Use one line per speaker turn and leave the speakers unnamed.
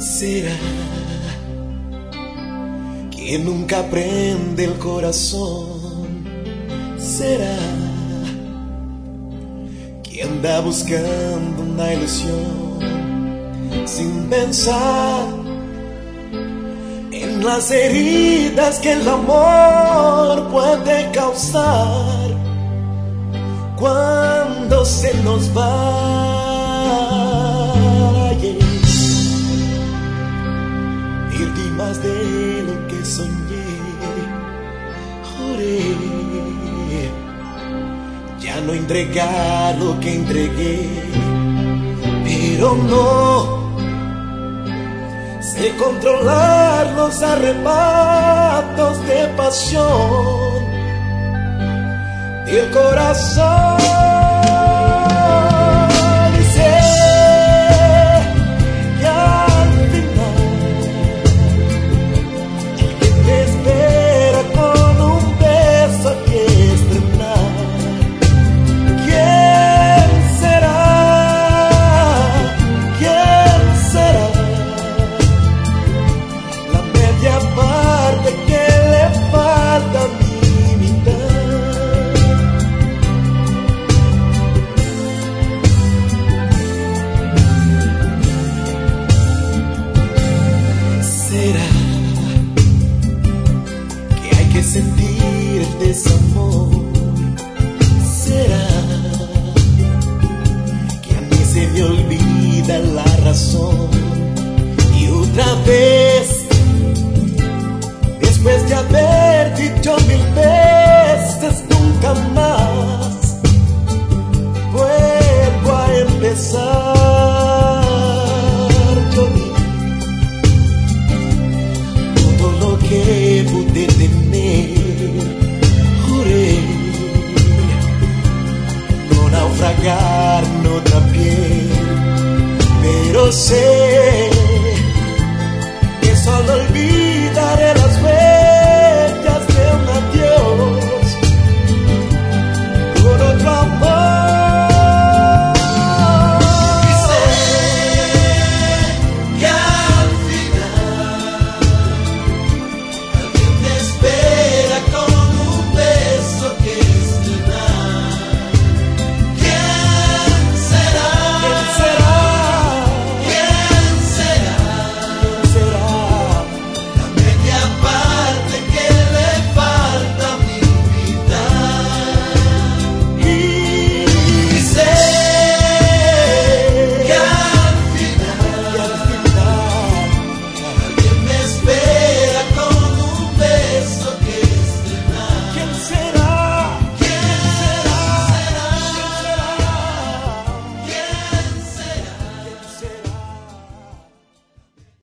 Será que nunca prende el corazón. Será que anda buscando una ilusión sin pensar en las heridas que el amor puede causar cuando se nos vaya. Perdí más de lo que soñé, juré ya no entregar lo que entregué, pero no sé controlar los arrebatos de pasión del corazón. Y sé que al final el que te espera con un beso que estrenar, ¿quién será? ¿Quién será? La media parte que le falta a mi mitad. ¿Será que hay que sentir el desamor? ¿Será que a mí se me olvida la razón? Y otra vez, después de haber dicho 1000 veces nunca más, vuelvo a empezar. Yo di todo lo que pude tener, juré no naufragar en otra piel, pero sé